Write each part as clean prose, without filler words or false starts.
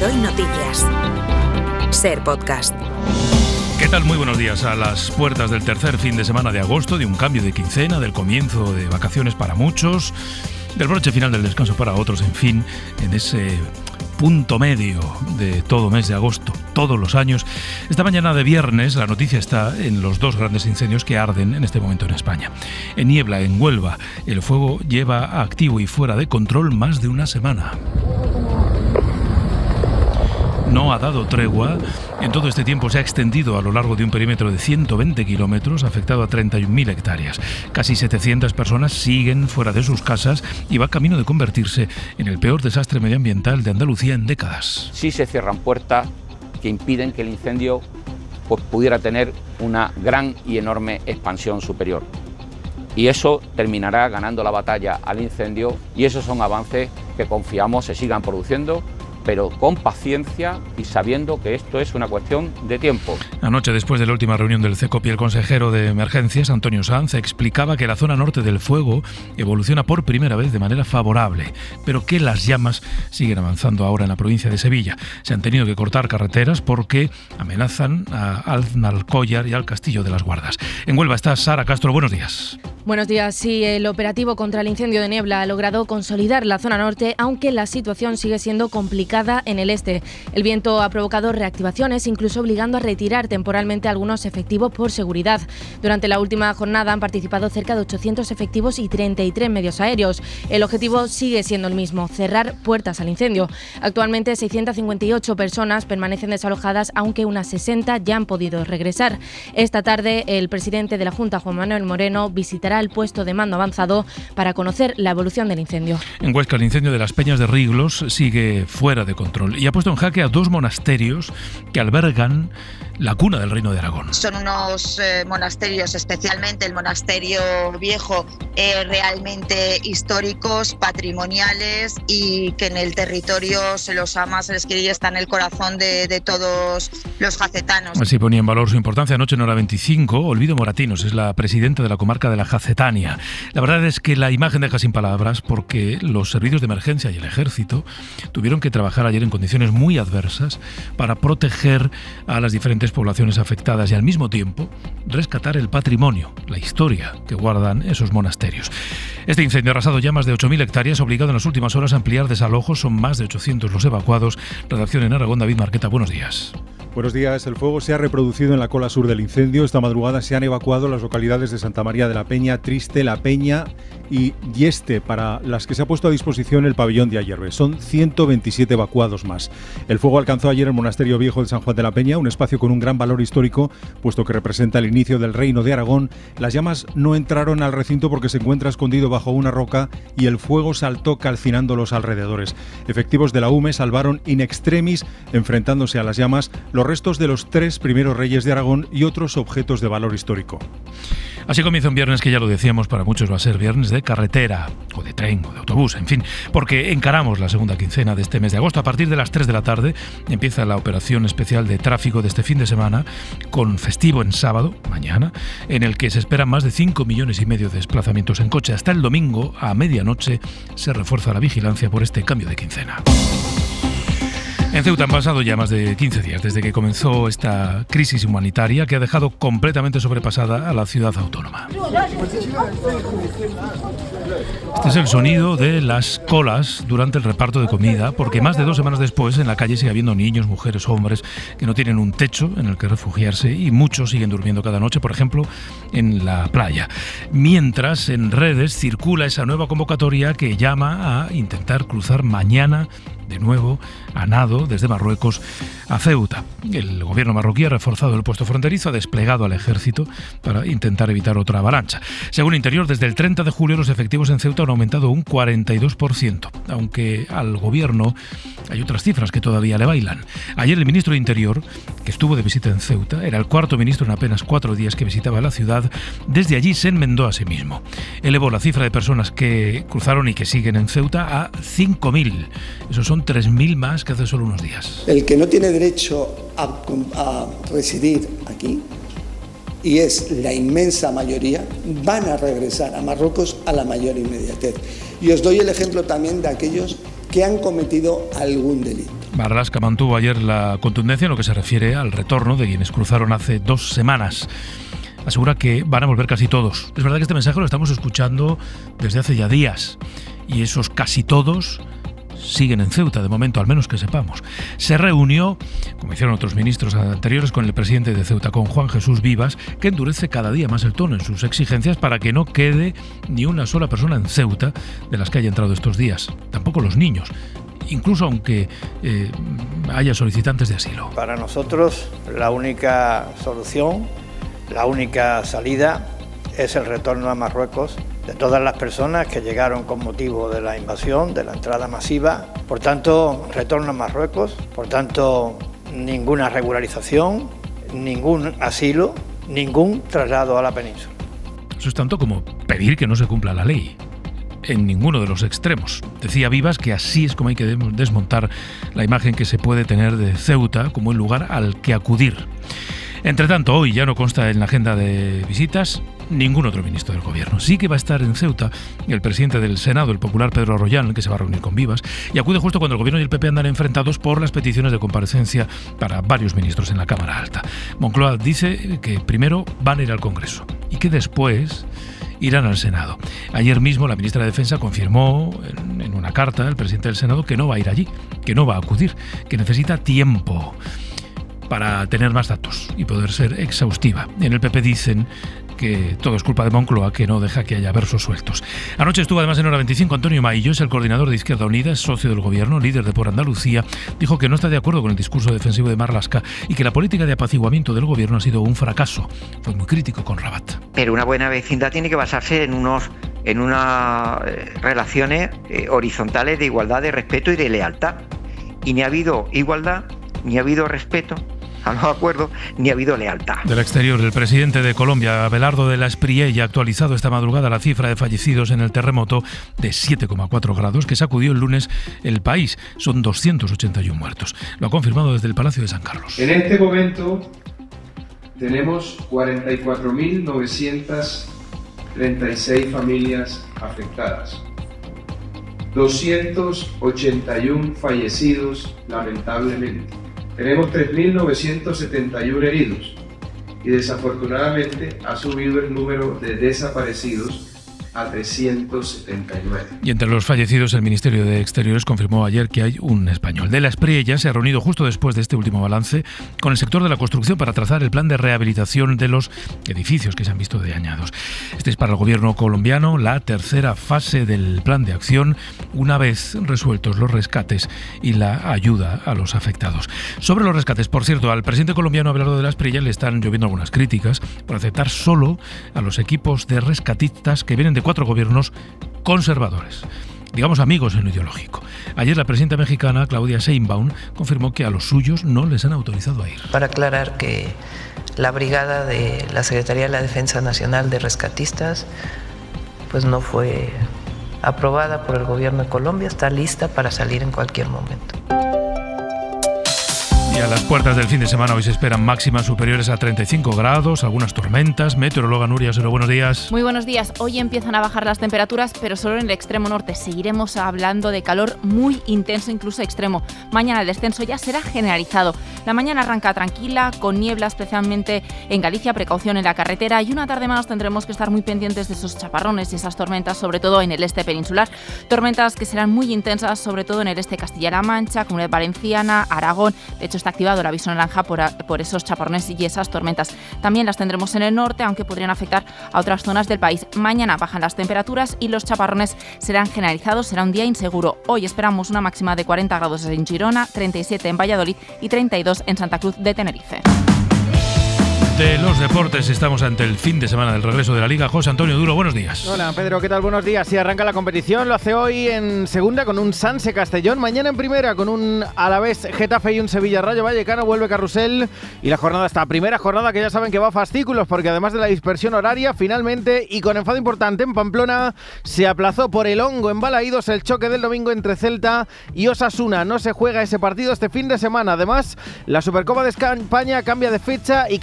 Hoy Noticias. Ser Podcast. ¿Qué tal? Muy buenos días. A las puertas del tercer fin de semana de agosto, de un cambio de quincena, del comienzo de vacaciones para muchos, del broche final del descanso para otros, en fin, en ese punto medio de todo mes de agosto, todos los años. Esta mañana de viernes la noticia está en los dos grandes incendios que arden en este momento en España. En Niebla, en Huelva, el fuego lleva activo y fuera de control más de una semana. No ha dado tregua. En todo este tiempo se ha extendido a lo largo de un perímetro de 120 kilómetros, afectado a 31.000 hectáreas. Casi 700 personas siguen fuera de sus casas y va camino de convertirse en el peor desastre medioambiental de Andalucía en décadas. Sí se cierran puertas que impiden que el incendio pudiera tener una gran y enorme expansión superior. Y eso terminará ganando la batalla al incendio, y esos son avances que confiamos se sigan produciendo, pero con paciencia y sabiendo que esto es una cuestión de tiempo. Anoche, después de la última reunión del CECOPI, el consejero de Emergencias, Antonio Sanz, explicaba que la zona norte del fuego evoluciona por primera vez de manera favorable, pero que las llamas siguen avanzando ahora en la provincia de Sevilla. Se han tenido que cortar carreteras porque amenazan a Alnalcollar y al Castillo de las Guardas. En Huelva está Sara Castro. Buenos días. Buenos días. Sí, el operativo contra el incendio de Niebla ha logrado consolidar la zona norte, aunque la situación sigue siendo complicada en el este. El viento ha provocado reactivaciones, incluso obligando a retirar temporalmente algunos efectivos por seguridad. Durante la última jornada han participado cerca de 800 efectivos y 33 medios aéreos. El objetivo sigue siendo el mismo: cerrar puertas al incendio. Actualmente 658 personas permanecen desalojadas, aunque unas 60 ya han podido regresar. Esta tarde el presidente de la Junta, Juan Manuel Moreno, visitará el puesto de mando avanzado para conocer la evolución del incendio. En Huesca, el incendio de las Peñas de Riglos sigue fuera de control y ha puesto en jaque a dos monasterios que albergan la cuna del Reino de Aragón. Son unos monasterios, especialmente el monasterio viejo, realmente históricos, patrimoniales, y que en el territorio se los ama, se les quiere y está en el corazón de todos los jacetanos. Así ponía en valor su importancia anoche en Hora 25 Olvido Moratinos, es la presidenta de la comarca de la Jacetania. La verdad es que la imagen deja sin palabras, porque los servicios de emergencia y el ejército tuvieron que trabajar ayer en condiciones muy adversas para proteger a las diferentes poblaciones afectadas y al mismo tiempo rescatar el patrimonio, la historia que guardan esos monasterios. Este incendio ha arrasado ya más de 8.000 hectáreas, obligado en las últimas horas a ampliar desalojos. Son más de 800 los evacuados. Redacción en Aragón, David Marqueta, buenos días. Buenos días. El fuego se ha reproducido en la cola sur del incendio. Esta madrugada se han evacuado las localidades de Santa María de la Peña, Triste, La Peña y Yeste, para las que se ha puesto a disposición el pabellón de Ayerbe. Son 127 evacuados más. El fuego alcanzó ayer el monasterio viejo de San Juan de la Peña, un espacio con un gran valor histórico, puesto que representa el inicio del Reino de Aragón. Las llamas no entraron al recinto porque se encuentra escondido bajo una roca y el fuego saltó calcinando los alrededores. Efectivos de la UME salvaron in extremis, enfrentándose a las llamas, los restos de los 3 primeros reyes de Aragón y otros objetos de valor histórico. Así comienza un viernes que, ya lo decíamos, para muchos va a ser viernes de carretera, o de tren, o de autobús, en fin, porque encaramos la segunda quincena de este mes de agosto. A partir de las 3 de la tarde empieza la operación especial de tráfico de este fin de semana, con festivo en sábado, mañana, en el que se esperan más de 5,5 millones de desplazamientos en coche. Hasta el domingo, a medianoche, se refuerza la vigilancia por este cambio de quincena. En Ceuta han pasado ya más de 15 días desde que comenzó esta crisis humanitaria que ha dejado completamente sobrepasada a la ciudad autónoma. Este es el sonido de las colas durante el reparto de comida, porque más de 2 semanas después en la calle sigue habiendo niños, mujeres, hombres que no tienen un techo en el que refugiarse, y muchos siguen durmiendo cada noche, por ejemplo, en la playa. Mientras en redes circula esa nueva convocatoria que llama a intentar cruzar mañana de nuevo a nado desde Marruecos a Ceuta. El gobierno marroquí ha reforzado el puesto fronterizo, ha desplegado al ejército para intentar evitar otra avalancha. Según Interior, desde el 30 de julio los efectivos en Ceuta han aumentado un 42%, aunque al gobierno hay otras cifras que todavía le bailan. Ayer el ministro de Interior, que estuvo de visita en Ceuta, era el cuarto ministro en apenas 4 días que visitaba la ciudad. Desde allí se enmendó a sí mismo. Elevó la cifra de personas que cruzaron y que siguen en Ceuta a 5.000. Esos son 3.000 más que hace solo unos días. El que no tiene derecho a residir aquí, y es la inmensa mayoría, van a regresar a Marruecos a la mayor inmediatez. Y os doy el ejemplo también de aquellos que han cometido algún delito. Marlaska mantuvo ayer la contundencia en lo que se refiere al retorno de quienes cruzaron hace 2 semanas. Asegura que van a volver casi todos. Es verdad que este mensaje lo estamos escuchando desde hace ya días, y esos casi todos siguen en Ceuta, de momento, al menos que sepamos. Se reunió, como hicieron otros ministros anteriores, con el presidente de Ceuta, con Juan Jesús Vivas, que endurece cada día más el tono en sus exigencias para que no quede ni una sola persona en Ceuta de las que haya entrado estos días, tampoco los niños, incluso aunque haya solicitantes de asilo. Para nosotros la única solución, la única salida es el retorno a Marruecos de todas las personas que llegaron con motivo de la invasión, de la entrada masiva. Por tanto, retorno a Marruecos, por tanto, ninguna regularización, ningún asilo, ningún traslado a la península. Eso es tanto como pedir que no se cumpla la ley, en ninguno de los extremos. Decía Vivas que así es como hay que desmontar la imagen que se puede tener de Ceuta como el lugar al que acudir. Entre tanto, hoy ya no consta en la agenda de visitas ningún otro ministro del gobierno. Sí que va a estar en Ceuta el presidente del Senado, el popular Pedro Arroyán, que se va a reunir con Vivas, y acude justo cuando el gobierno y el PP andan enfrentados por las peticiones de comparecencia para varios ministros en la Cámara Alta. Moncloa dice que primero van a ir al Congreso y que después irán al Senado. Ayer mismo la ministra de Defensa confirmó en una carta al presidente del Senado que no va a ir allí, que no va a acudir, que necesita tiempo para tener más datos y poder ser exhaustiva. En el PP dicen que todo es culpa de Moncloa, que no deja que haya versos sueltos. Anoche estuvo además en Hora 25 Antonio Maillo, es el coordinador de Izquierda Unida, es socio del gobierno, líder de Por Andalucía. Dijo que no está de acuerdo con el discurso defensivo de Marlaska y que la política de apaciguamiento del gobierno ha sido un fracaso. Fue muy crítico con Rabat. Pero una buena vecindad tiene que basarse en unas relaciones horizontales de igualdad, de respeto y de lealtad. Y ni ha habido igualdad, ni ha habido respeto a los acuerdos, ni ha habido lealtad. Del exterior, el presidente de Colombia, Abelardo de la Espriella, ha actualizado esta madrugada la cifra de fallecidos en el terremoto de 7,4 grados que sacudió el lunes el país. Son 281 muertos. Lo ha confirmado desde el Palacio de San Carlos. En este momento tenemos 44.936 familias afectadas, 281 fallecidos lamentablemente. Tenemos 3.971 heridos y desafortunadamente ha subido el número de desaparecidos a 379. Y entre los fallecidos, el Ministerio de Exteriores confirmó ayer que hay un español. De la Espriella se ha reunido justo después de este último balance con el sector de la construcción para trazar el plan de rehabilitación de los edificios que se han visto dañados. Este es para el gobierno colombiano la tercera fase del plan de acción, una vez resueltos los rescates y la ayuda a los afectados. Sobre los rescates, por cierto, al presidente colombiano Abelardo de la Espriella le están lloviendo algunas críticas por aceptar solo a los equipos de rescatistas que vienen de 4 gobiernos conservadores, digamos amigos en lo ideológico. Ayer la presidenta mexicana, Claudia Sheinbaum, confirmó que a los suyos no les han autorizado a ir. Para aclarar que la brigada de la Secretaría de la Defensa Nacional de Rescatistas pues no fue aprobada por el gobierno de Colombia, está lista para salir en cualquier momento. Y a las puertas del fin de semana hoy se esperan máximas superiores a 35 grados, algunas tormentas. Meteoróloga Nuria Osero, buenos días. Muy buenos días. Hoy empiezan a bajar las temperaturas, pero solo en el extremo norte. Seguiremos hablando de calor muy intenso, incluso extremo. Mañana el descenso ya será generalizado. La mañana arranca tranquila, con niebla, especialmente en Galicia, precaución en la carretera. Y una tarde más tendremos que estar muy pendientes de esos chaparrones y esas tormentas, sobre todo en el este peninsular. Tormentas que serán muy intensas, sobre todo en el este de Castilla-La Mancha, Comunidad Valenciana, Aragón. De hecho, está activado el aviso naranja por esos chaparrones y esas tormentas. También las tendremos en el norte, aunque podrían afectar a otras zonas del país. Mañana bajan las temperaturas y los chaparrones serán generalizados. Será un día inseguro. Hoy esperamos una máxima de 40 grados en Girona, 37 en Valladolid y 32 en Santa Cruz de Tenerife. De los deportes, estamos ante el fin de semana del regreso de la Liga. José Antonio Duro, buenos días. Hola Pedro, ¿qué tal? Buenos días. Sí, arranca la competición, lo hace hoy en segunda con un Sanse Castellón, mañana en primera con un Alavés Getafe y un Sevilla Rayo Vallecano, vuelve Carrusel y la jornada está, primera jornada que ya saben que va a fascículos porque además de la dispersión horaria, finalmente y con enfado importante en Pamplona, se aplazó por el hongo en Balaídos el choque del domingo entre Celta y Osasuna. No se juega ese partido este fin de semana. Además, la Supercopa de España cambia de fecha y cambia también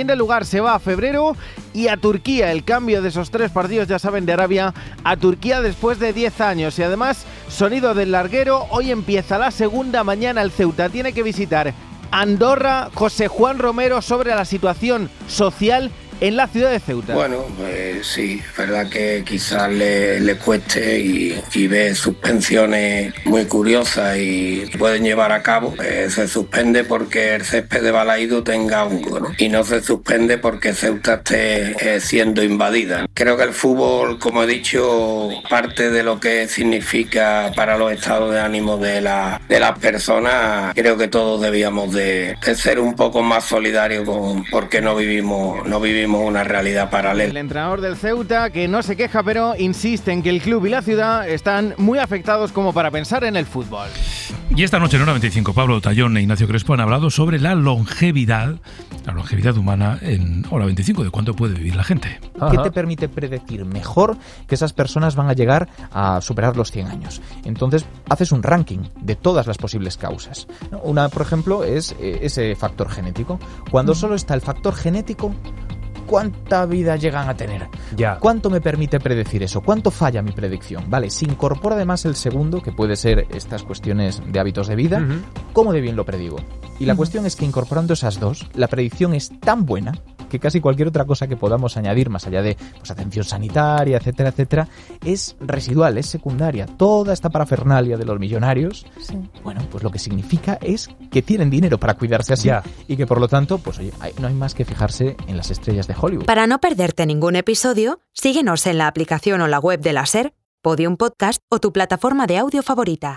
siguiente lugar se va a febrero y a Turquía. El cambio de esos 3 partidos, ya saben, de Arabia a Turquía después de 10 años. Y además, sonido del larguero, hoy empieza la segunda, mañana el Ceuta tiene que visitar Andorra. José Juan Romero sobre la situación social en la ciudad de Ceuta. Bueno, pues sí, es verdad que quizás le cueste y ve suspensiones muy curiosas y pueden llevar a cabo. Se suspende porque el césped de Balaído tenga hongo, ¿no? Y no se suspende porque Ceuta esté siendo invadida. Creo que el fútbol, como he dicho, parte de lo que significa para los estados de ánimo de las personas. Creo que todos debíamos de ser un poco más solidarios porque no vivimos una realidad paralela. El entrenador del Ceuta, que no se queja, pero insiste en que el club y la ciudad están muy afectados como para pensar en el fútbol. Y esta noche en Hora 25, Pablo Tallón e Ignacio Crespo han hablado sobre la longevidad humana en Hora 25, de cuánto puede vivir la gente. ¿Qué te permite predecir mejor que esas personas van a llegar a superar los 100 años? Entonces, haces un ranking de todas las posibles causas. Una, por ejemplo, es ese factor genético. Cuando solo está el factor genético, ¿cuánta vida llegan a tener? Ya. ¿Cuánto me permite predecir eso? ¿Cuánto falla mi predicción? Vale, si incorpora además el segundo, que puede ser estas cuestiones de hábitos de vida, ¿cómo de bien lo predigo? Y la cuestión es que incorporando esas dos, la predicción es tan buena que casi cualquier otra cosa que podamos añadir, más allá de atención sanitaria, etcétera, etcétera, es residual, es secundaria. Toda esta parafernalia de los millonarios, bueno, pues lo que significa es que tienen dinero para cuidarse así y que por lo tanto, pues oye, no hay más que fijarse en las estrellas de Hollywood. Para no perderte ningún episodio, síguenos en la aplicación o la web de la SER, Podium Podcast o tu plataforma de audio favorita.